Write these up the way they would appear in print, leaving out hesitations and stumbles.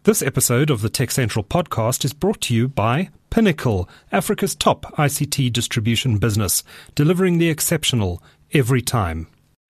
This episode of the Tech Central podcast is brought to you by Pinnacle, Africa's top ICT distribution business, delivering the exceptional every time.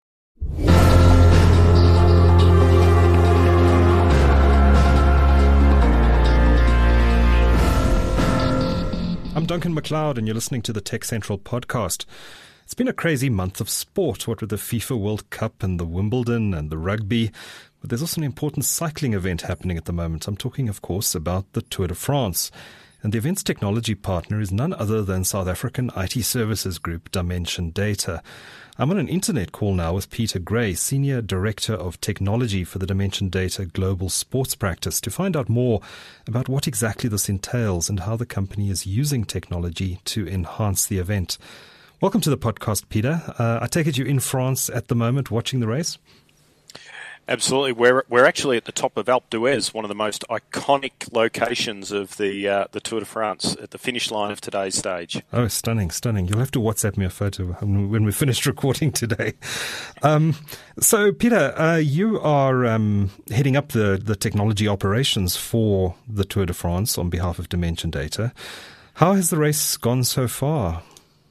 I'm Duncan McLeod, and you're listening to the Tech Central podcast. It's been a crazy month of sport, what with the FIFA World Cup and the Wimbledon and the rugby. But there's also an important cycling event happening at the moment. I'm talking, of course, about the Tour de France. And the event's technology partner is none other than South African IT services group Dimension Data. I'm on an internet call now with Peter Gray, Senior Director of Technology for the Dimension Data Global Sports Practice, to find out more about what exactly this entails and how the company is using technology to enhance the event. Welcome to the podcast, Peter. I take it you're in France at the moment watching the race? Absolutely. We're actually at the top of Alpe d'Huez, one of the most iconic locations of the Tour de France, at the finish line of today's stage. Oh, stunning, stunning. You'll have to WhatsApp me a photo when we're finished recording today. So, Peter, you are heading up the technology operations for the Tour de France on behalf of Dimension Data. How has the race gone so far?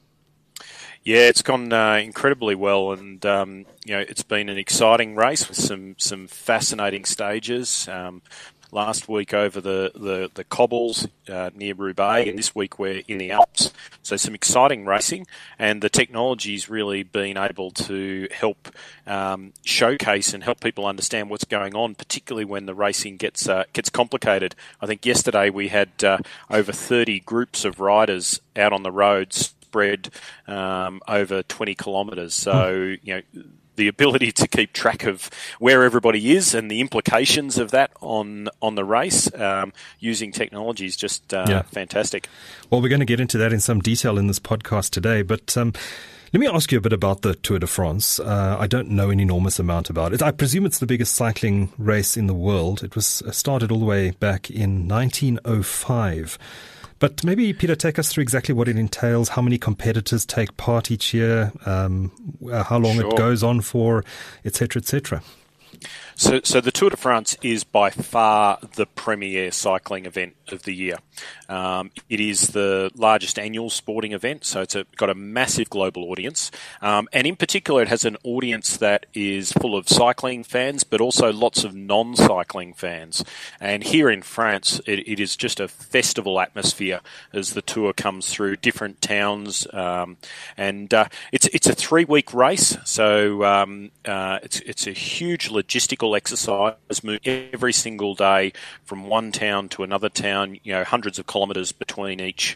Yeah, it's gone incredibly well, and it's been an exciting race with some fascinating stages. Last week over the cobbles near Roubaix, and this week we're in the Alps. So some exciting racing, and the technology's really been able to help showcase and help people understand what's going on, particularly when the racing gets complicated. I think yesterday we had over 30 groups of riders out on the roads, spread over 20 kilometres. So, the ability to keep track of where everybody is and the implications of that on the race using technology is just fantastic. Well, we're going to get into that in some detail in this podcast today, but let me ask you a bit about the Tour de France. I don't know an enormous amount about it. I presume it's the biggest cycling race in the world. It was started all the way back in 1905. But maybe, Peter, take us through exactly what it entails, how many competitors take part each year, how long it goes on for, et cetera, et cetera. So the Tour de France is by far the premier cycling event of the year. It is the largest annual sporting event, so it's got a massive global audience. And in particular, it has an audience that is full of cycling fans, but also lots of non-cycling fans. And here in France, it is just a festival atmosphere as the Tour comes through different towns. And it's a 3-week race, so it's a huge logistical exercise, move every single day from one town to another town, hundreds of kilometres between each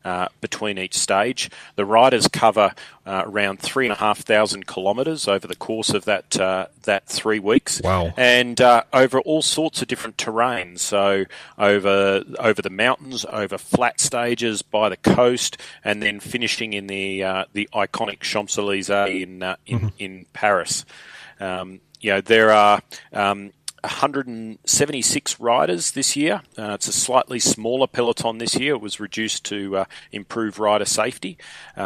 stage. The riders cover around 3,500 kilometres over the course of that 3 weeks. Wow. And over all sorts of different terrains. So over the mountains, over flat stages, by the coast, and then finishing in the iconic Champs-Élysées in Paris. There are 176 riders this year. It's a slightly smaller peloton this year. It was reduced to improve rider safety.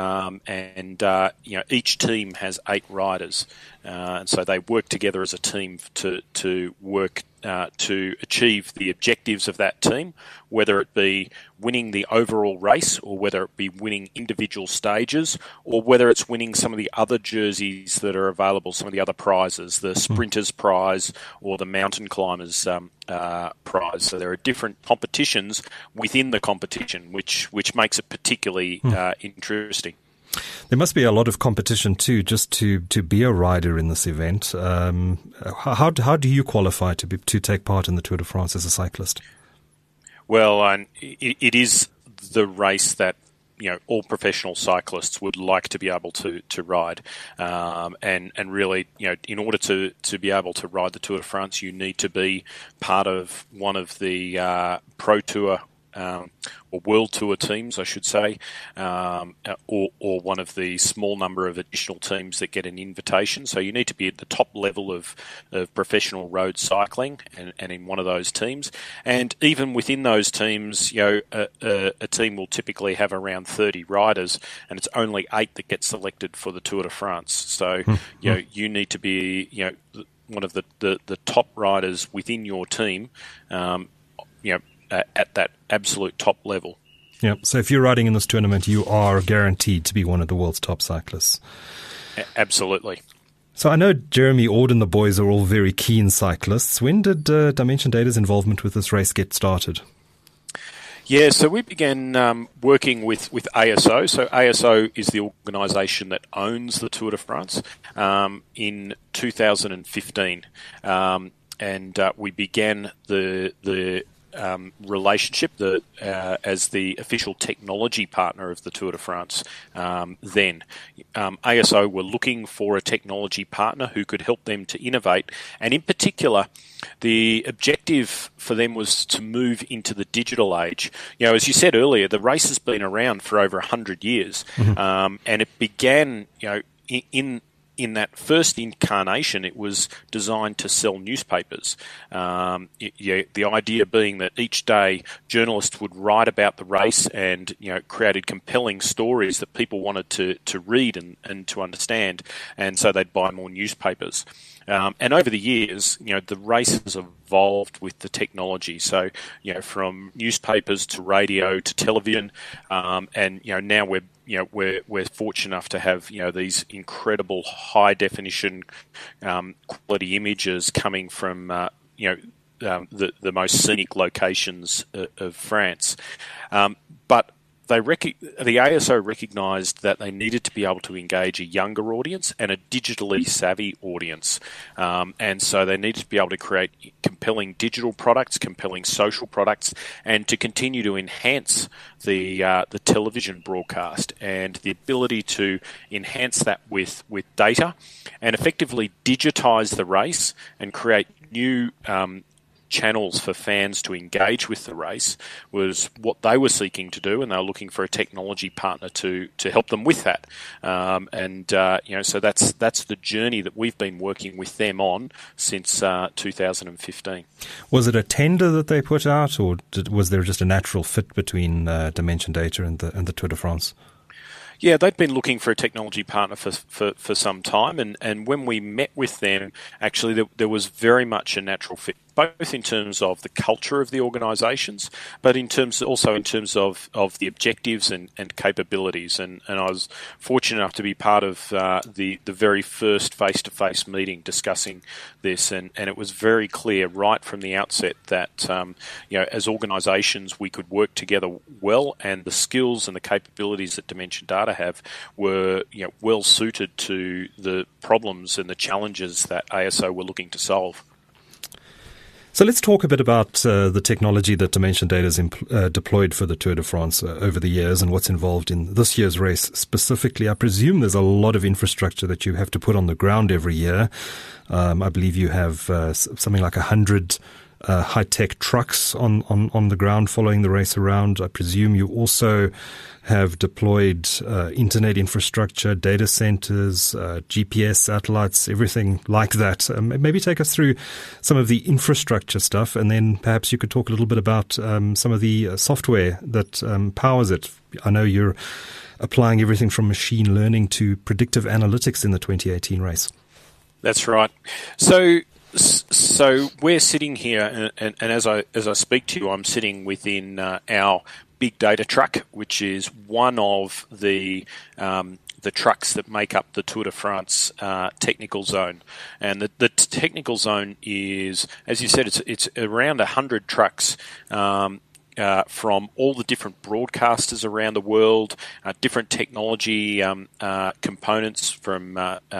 Each team has 8 riders. And so they work together as a team to work to achieve the objectives of that team, whether it be winning the overall race or whether it be winning individual stages or whether it's winning some of the other jerseys that are available, some of the other prizes, the Sprinters Prize or the Mountain Climbers Prize. So there are different competitions within the competition, which makes it particularly interesting. There must be a lot of competition too, just to be a rider in this event. How do you qualify to take part in the Tour de France as a cyclist? Well, it is the race that all professional cyclists would like to be able to ride, and really, in order to be able to ride the Tour de France, you need to be part of one of the Pro Tour or World Tour teams, I should say, or one of the small number of additional teams that get an invitation. So you need to be at the top level of professional road cycling and in one of those teams. And even within those teams, a team will typically have around 30 riders, and it's only 8 that get selected for the Tour de France. So, you need to be, one of the top riders within your team, at that absolute top level. Yeah. So if you're riding in this tournament, you are guaranteed to be one of the world's top cyclists. Absolutely. So I know Jeremy Ord and the boys are all very keen cyclists. When did Dimension Data's involvement with this race get started? Yeah, so we began working with ASO. So ASO is the organisation that owns the Tour de France in 2015, and we began the relationship as the official technology partner of the Tour de France. Then ASO were looking for a technology partner who could help them to innovate, and in particular, the objective for them was to move into the digital age. As you said earlier, the race has been around for over 100 years, and it began, in that first incarnation, it was designed to sell newspapers. The idea being that each day journalists would write about the race and created compelling stories that people wanted to read and to understand, and so they'd buy more newspapers. And over the years, the race has evolved with the technology. So, from newspapers to radio to television, and now we're fortunate enough to have these incredible high definition quality images coming from the most scenic locations of France, but the ASO recognised that they needed to be able to engage a younger audience and a digitally savvy audience, and so they needed to be able to create compelling digital products, compelling social products, and to continue to enhance the television broadcast, and the ability to enhance that with data and effectively digitise the race and create new channels for fans to engage with the race was what they were seeking to do, and they were looking for a technology partner to help them with that. So that's the journey that we've been working with them on since 2015. Was it a tender that they put out, or was there just a natural fit between Dimension Data and the Tour de France? Yeah, they'd been looking for a technology partner for some time, and when we met with them, actually there was very much a natural fit, both in terms of the culture of the organisations, but also in terms of the objectives and capabilities. And I was fortunate enough to be part of the very first face-to-face meeting discussing this, and it was very clear right from the outset that as organisations we could work together well, and the skills and the capabilities that Dimension Data have were well suited to the problems and the challenges that ASO were looking to solve. So let's talk a bit about the technology that Dimension Data has deployed for the Tour de France over the years, and what's involved in this year's race specifically. I presume there's a lot of infrastructure that you have to put on the ground every year. I believe you have something like 100 high-tech trucks on the ground following the race around. I presume you also have deployed internet infrastructure, data centers, GPS satellites, everything like that. Maybe take us through some of the infrastructure stuff, and then perhaps you could talk a little bit about some of the software that powers it. I know you're applying everything from machine learning to predictive analytics in the 2018 race. That's right. So we're sitting here, and as I speak to you, I'm sitting within our big data truck, which is one of the trucks that make up the Tour de France technical zone. And the technical zone is, as you said, it's around 100 trucks from all the different broadcasters around the world, different technology components from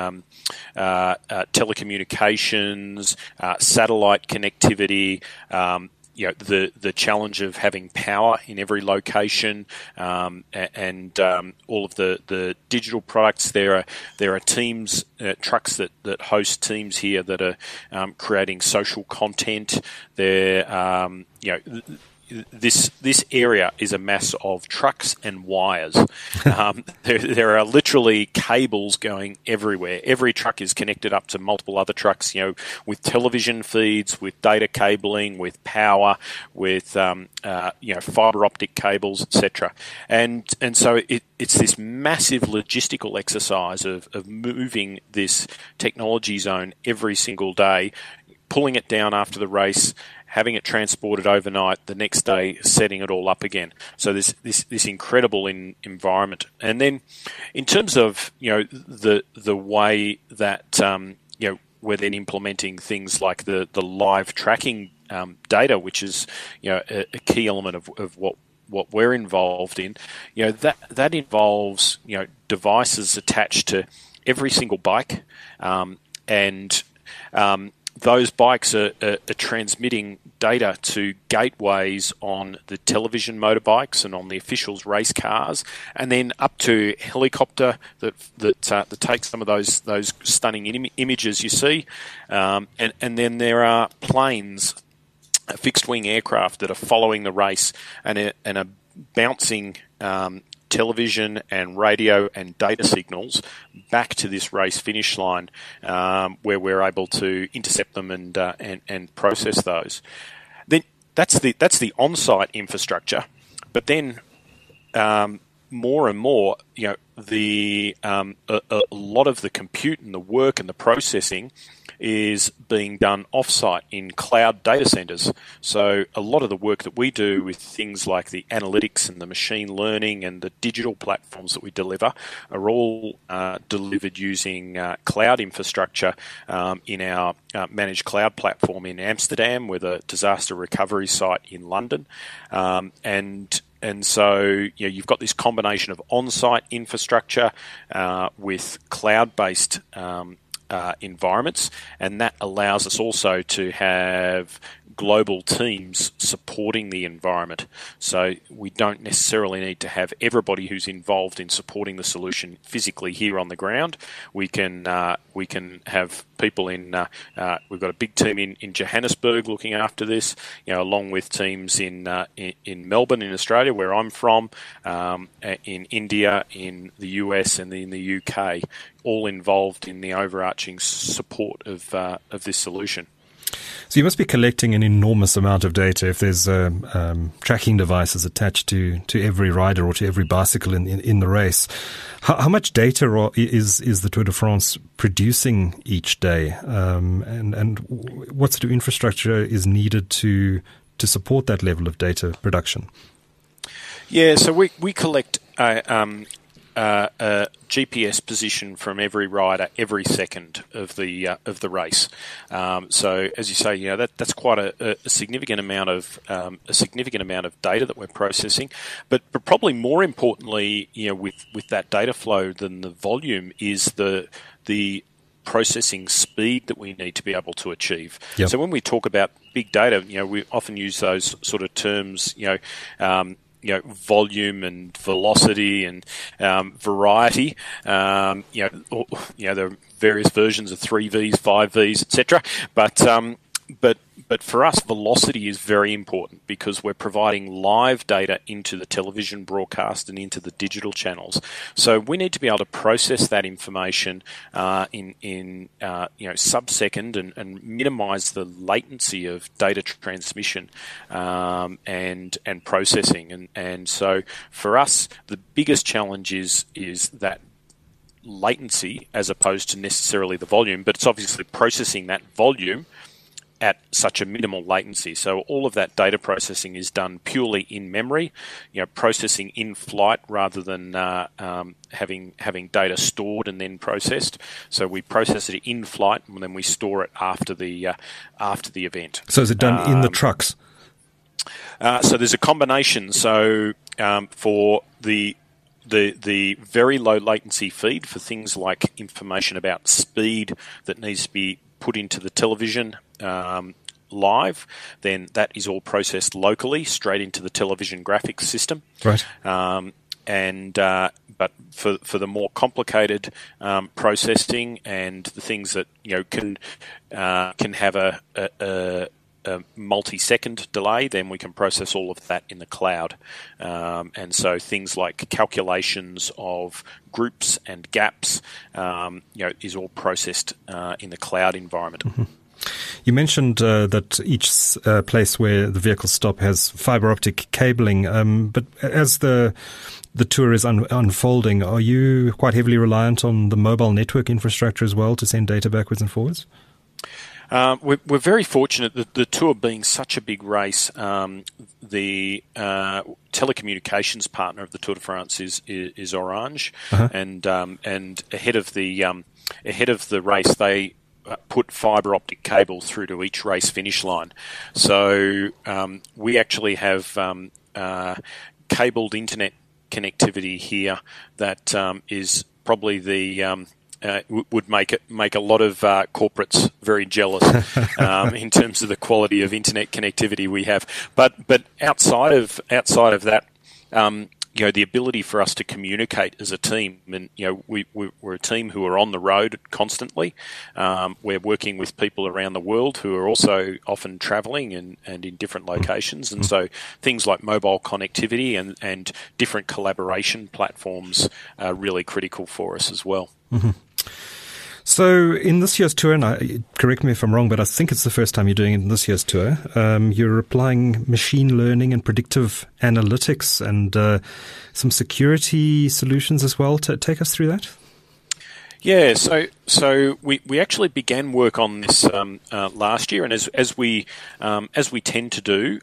telecommunications, satellite connectivity, the challenge of having power in every location, and all of the digital products. There are teams, trucks that host teams here that are creating social content. This area is a mass of trucks and wires. There are literally cables going everywhere. Every truck is connected up to multiple other trucks, with television feeds, with data cabling, with power, with fiber optic cables, etc. And so it's this massive logistical exercise of moving this technology zone every single day, pulling it down after the race, having it transported overnight, the next day setting it all up again. So there's this incredible environment. And then in terms of, the way that, we're then implementing things like the live tracking data, which is, a key element of what we're involved in, that involves, devices attached to every single bike, and those bikes are transmitting data to gateways on the television motorbikes and on the officials' race cars, and then up to helicopter that takes some of those stunning images you see, and then there are planes, fixed-wing aircraft that are following the race and are bouncing television and radio and data signals back to this race finish line, where we're able to intercept them and process those. Then that's the on-site infrastructure, but then more and more, a lot of the compute and the work and the processing is being done off-site in cloud data centers. So a lot of the work that we do with things like the analytics and the machine learning and the digital platforms that we deliver are all delivered using cloud infrastructure in our managed cloud platform in Amsterdam, with a disaster recovery site in London. And so, you've got this combination of on-site infrastructure with cloud-based environments, and that allows us also to have global teams supporting the environment. So we don't necessarily need to have everybody who's involved in supporting the solution physically here on the ground. We can have people in. We've got a big team in Johannesburg looking after this, along with teams in Melbourne in Australia, where I'm from, in India, in the US, and in the UK, all involved in the overarching support of this solution. So you must be collecting an enormous amount of data if there's tracking devices attached to every rider or to every bicycle in the race. How much data is the Tour de France producing each day, and what sort of infrastructure is needed to support that level of data production? Yeah, so we collect a GPS position from every rider every second of the race. So as you say, that's quite a significant amount of data that we're processing. But probably more importantly, with that data flow than the volume is the processing speed that we need to be able to achieve. Yep. So when we talk about big data, we often use those sort of terms, volume and velocity and variety. There are various versions of 3Vs, 5Vs, etc. But for us, velocity is very important because we're providing live data into the television broadcast and into the digital channels. So we need to be able to process that information in sub-second and minimize the latency of data transmission and processing. And so for us, the biggest challenge is that latency as opposed to necessarily the volume, but it's obviously processing that volume at such a minimal latency. So all of that data processing is done purely in memory, processing in flight rather than having data stored and then processed. So we process it in flight and then we store it after the event. So is it done in the trucks? So there's a combination. So for the very low latency feed for things like information about speed that needs to be put into the television live, then that is all processed locally straight into the television graphics system. Right. But for the more complicated processing and the things that can have a multi-second delay, then we can process all of that in the cloud. And so things like calculations of groups and gaps, is all processed in the cloud environment. Mm-hmm. You mentioned that each place where the vehicles stop has fiber optic cabling, but as the tour is unfolding, are you quite heavily reliant on the mobile network infrastructure as well to send data backwards and forwards? We're very fortunate that the Tour being such a big race, the telecommunications partner of the Tour de France is Orange, and ahead of the race they put fibre optic cable through to each race finish line. So we actually have cabled internet connectivity here that is probably the would make a lot of corporates very jealous in terms of the quality of internet connectivity we have. But outside of that, the ability for us to communicate as a team, and we're a team who are on the road constantly. We're working with people around the world who are also often travelling and in different locations, and so things like mobile connectivity and different collaboration platforms are really critical for us as well. Mm-hmm. So in this year's tour, and correct me if I'm wrong, but I think it's the first time you're doing it in this year's tour, you're applying machine learning and predictive analytics and some security solutions as well. Take us through that. Yeah, so we actually began work on this last year, and as we tend to do,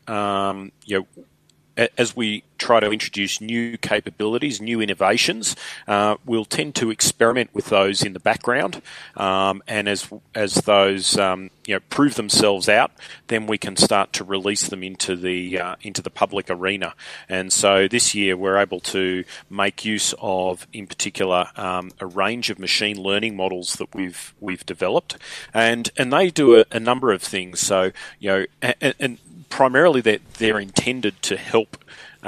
as we try to introduce new capabilities, new innovations, we'll tend to experiment with those in the background, and as those prove themselves out, then we can start to release them into the public arena. And so this year we're able to make use of, in particular, a range of machine learning models that we've developed, and they do a number of things. So and primarily they're intended to help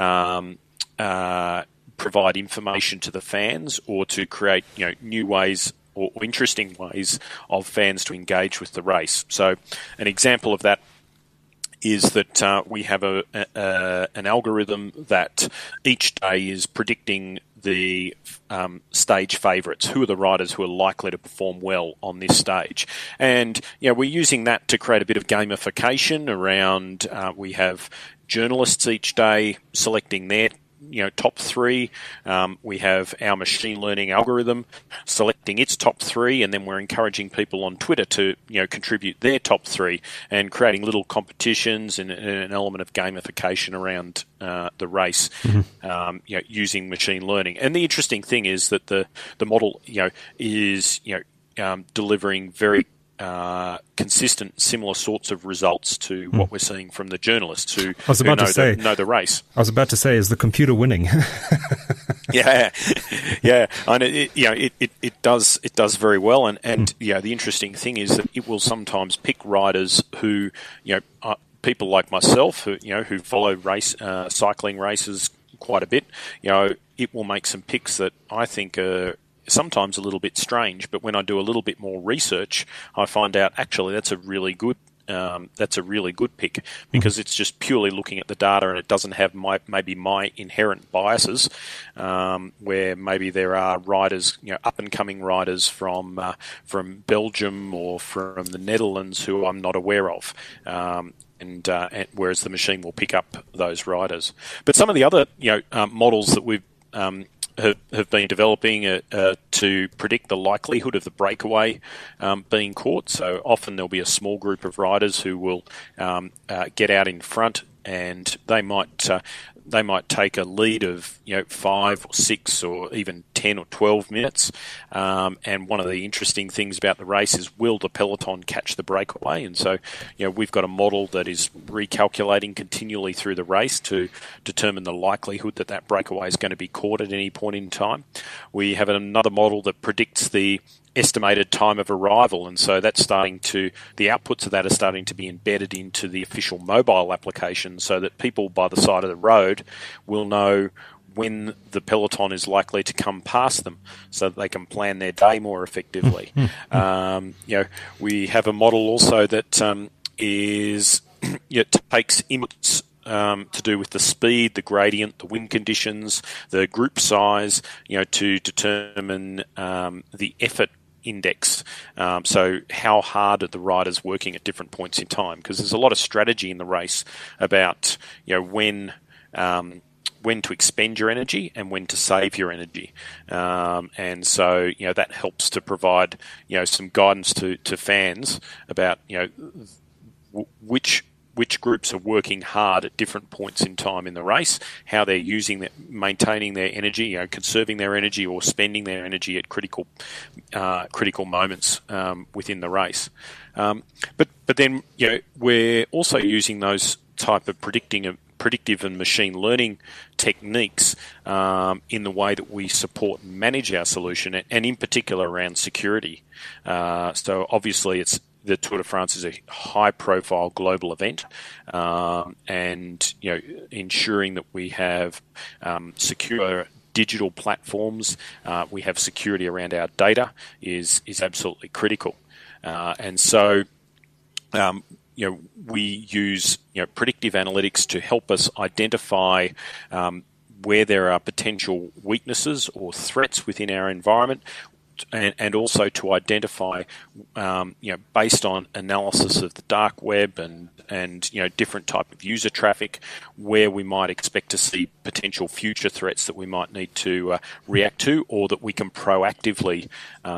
provide information to the fans, or to create new ways or interesting ways of fans to engage with the race. So an example of that is that we have an algorithm that each day is predicting the stage favourites. Who are the riders who are likely to perform well on this stage? And we're using that to create a bit of gamification around. We have journalists each day selecting their top three. We have our machine learning algorithm selecting its top three, and then we're encouraging people on Twitter to contribute their top three, and creating little competitions and an element of gamification around the race, using machine learning. And the interesting thing is that the model is delivering very consistent, similar sorts of results to what we're seeing from the journalists who know the race. I was about to say, is the computer winning? yeah, and it does very well, and the interesting thing is that it will sometimes pick riders who people like myself who follow cycling races quite a bit. It will make some picks that I think are sometimes a little bit strange, but when I do a little bit more research, I find out actually that's a really good pick, because it's just purely looking at the data, and it doesn't have maybe my inherent biases, where maybe there are riders, up and coming riders from Belgium or from the Netherlands who I'm not aware of. And whereas the machine will pick up those riders. But some of the other models that we've have been developing to predict the likelihood of the breakaway being caught. So often there'll be a small group of riders who will get out in front, and they might take a lead of 5 or 6 or even 10 or 12 minutes. And one of the interesting things about the race is, will the peloton catch the breakaway? And so we've got a model that is recalculating continually through the race to determine the likelihood that that breakaway is going to be caught at any point in time. We have another model that predicts the estimated time of arrival, and so that's the outputs of that are starting to be embedded into the official mobile application, so that people by the side of the road will know when the peloton is likely to come past them, so that they can plan their day more effectively. We have a model also that takes inputs to do with the speed, the gradient, the wind conditions, the group size, to determine the effort index. So how hard are the riders working at different points in time? Because there's a lot of strategy in the race about when when to expend your energy and when to save your energy. And so, that helps to provide, some guidance to fans about, which groups are working hard at different points in time in the race, how they're maintaining their energy, conserving their energy or spending their energy at critical moments within the race. But then, we're also using those type of predictive and machine learning techniques in the way that we support and manage our solution, and in particular around security. So obviously the Tour de France is a high-profile global event, and ensuring that we have secure digital platforms, we have security around our data is absolutely critical, and so. We use predictive analytics to help us identify where there are potential weaknesses or threats within our environment, and also to identify, based on analysis of the dark web and different type of user traffic, where we might expect to see potential future threats that we might need to react to, or that we can proactively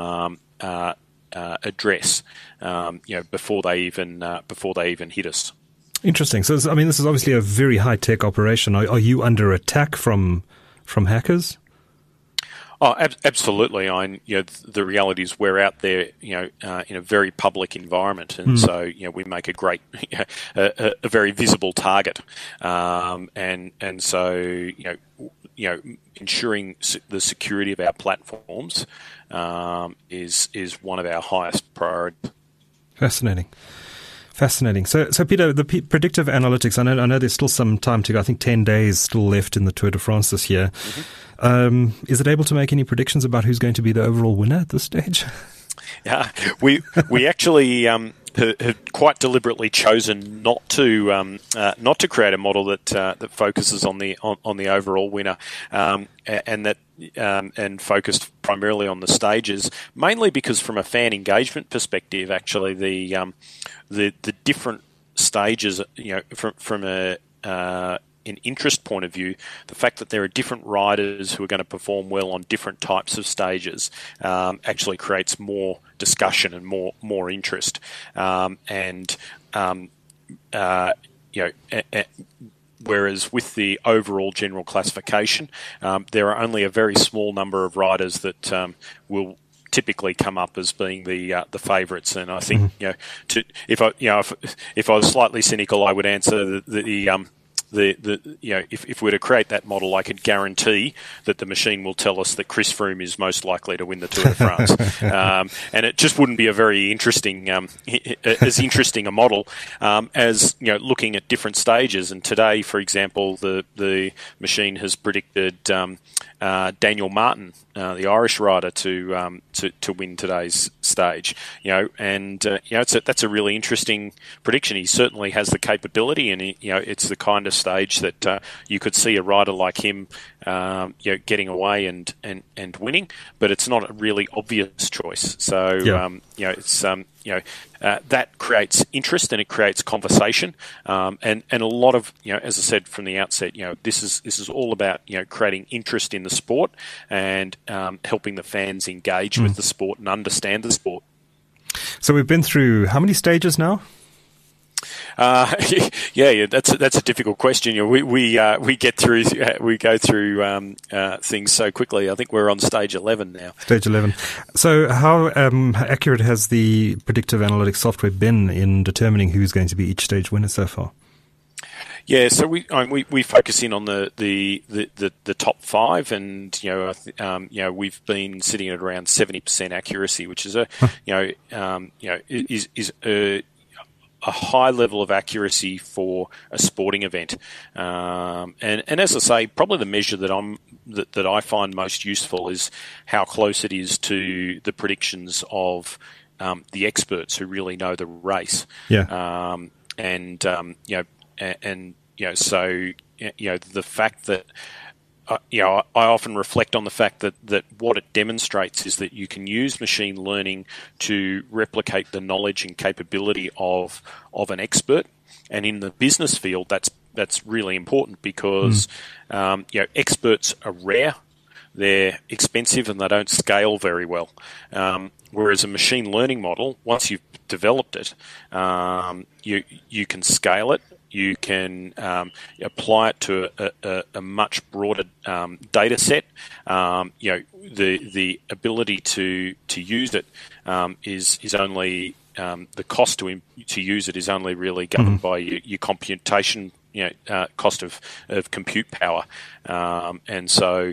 address, before they even hit us. Interesting. So, this is obviously a very high tech operation. Are you under attack from hackers? Oh, absolutely. The reality is we're out there, in a very public environment, and so we make a great, a very visible target, and so ensuring the security of our platforms is one of our highest priorities. Fascinating. So Peter, the predictive analytics, I know there's still some time to go. I think 10 days still left in the Tour de France this year. Mm-hmm. Is it able to make any predictions about who's going to be the overall winner at this stage? Yeah, we actually have quite deliberately chosen not to create a model that focuses on the overall winner, and focused primarily on the stages, mainly because from a fan engagement perspective, actually the different stages, from an interest point of view, the fact that there are different riders who are going to perform well on different types of stages actually creates more discussion and more interest. Whereas with the overall general classification, there are only a very small number of riders that will typically come up as being the favourites, and I think if I was slightly cynical, I would answer if we were to create that model, I could guarantee that the machine will tell us that Chris Froome is most likely to win the Tour de France, and it just wouldn't be a very interesting, as interesting a model as looking at different stages. And today, for example, the machine has predicted Daniel Martin, the Irish rider, to win today's stage. That's a really interesting prediction. He certainly has the capability, and it's the kind of stage that you could see a rider like him getting away and winning, but it's not a really obvious choice. So that creates interest and it creates conversation, and a lot of, as I said from the outset, this is all about creating interest in the sport and helping the fans engage with the sport and understand the sport. So we've been through how many stages now? That's a difficult question. We go through things so quickly. I think we're on stage 11 now. Stage 11. So how accurate has the predictive analytics software been in determining who's going to be each stage winner so far? Yeah, so we focus in on the top five, and we've been sitting at around 70% accuracy, which is a high level of accuracy for a sporting event, and as I say, probably the measure that I find most useful is how close it is to the predictions of the experts who really know the race. Yeah. So the fact that I often reflect on the fact that what it demonstrates is that you can use machine learning to replicate the knowledge and capability of an expert, and in the business field, that's that's really important because experts are rare, they're expensive, and they don't scale very well. Whereas a machine learning model, once you've developed it, you can scale it. You can apply it to a much broader data set. The ability to use it is only the cost to use it is only really governed by your computation, cost of compute power, and so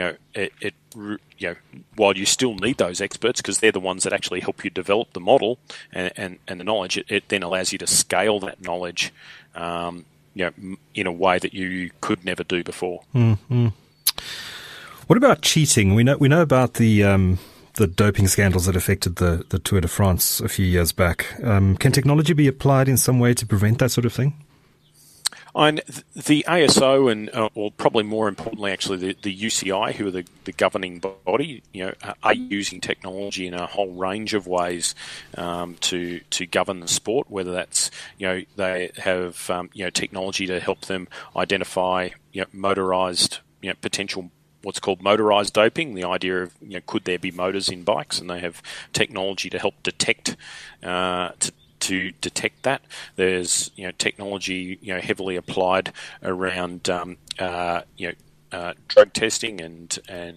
while you still need those experts because they're the ones that actually help you develop the model and the knowledge, it then allows you to scale that knowledge, in a way that you could never do before. Mm-hmm. What about cheating? We know about the doping scandals that affected the Tour de France a few years back. Can technology be applied in some way to prevent that sort of thing? The ASO and, or probably more importantly, actually the UCI, who are the governing body, are using technology in a whole range of ways to govern the sport. Whether that's they have technology to help them identify motorised potential. What's called motorised doping, the idea of could there be motors in bikes, and they have technology to help detect to detect that. There's technology heavily applied around drug testing and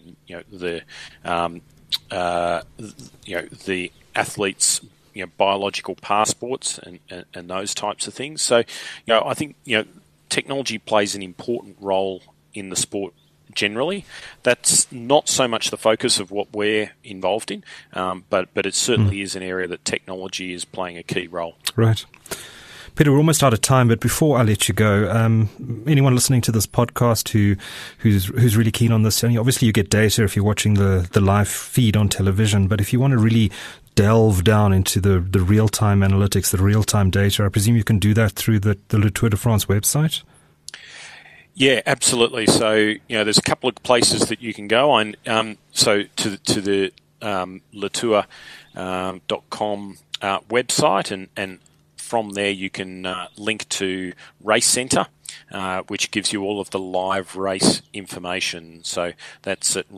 the athletes' biological passports and those types of things. So I think technology plays an important role in the sport. Generally, that's not so much the focus of what we're involved in, but it certainly is an area that technology is playing a key role. Right. Peter, we're almost out of time, but before I let you go, anyone listening to this podcast who's really keen on this, obviously you get data if you're watching the live feed on television, but if you want to really delve down into the real-time analytics, the real-time data, I presume you can do that through the Le Tour de France website? Yeah, absolutely. So, there's a couple of places that you can go on. So to the latour.com website, and from there you can link to Race Centre, which gives you all of the live race information. So that's at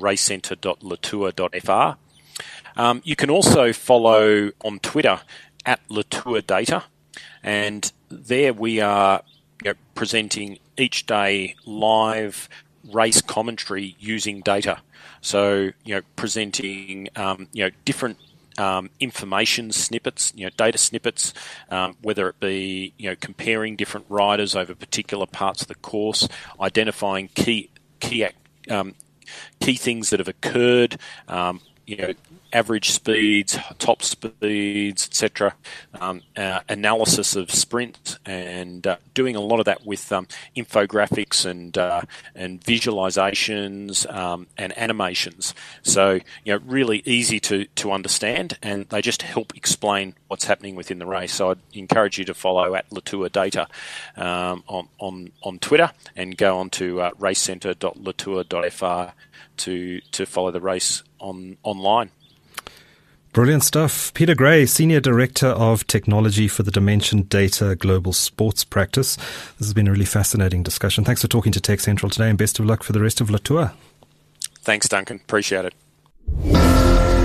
racecentre.latour.fr. You can also follow on Twitter at Latour Data, and there we are presenting each day live race commentary using data. So, presenting, different information snippets, data snippets, whether it be, comparing different riders over particular parts of the course, identifying key things that have occurred, average speeds, top speeds, etc., analysis of sprint, and doing a lot of that with infographics and visualizations and animations. So, really easy to understand, and they just help explain what's happening within the race. So I'd encourage you to follow at Latour Data on Twitter, and go on to racecentre.latour.fr to follow the race online. Brilliant stuff. Peter Gray, Senior Director of Technology for the Dimension Data Global Sports Practice. This has been a really fascinating discussion. Thanks for talking to Tech Central today, and best of luck for the rest of La Tour. Thanks, Duncan. Appreciate it.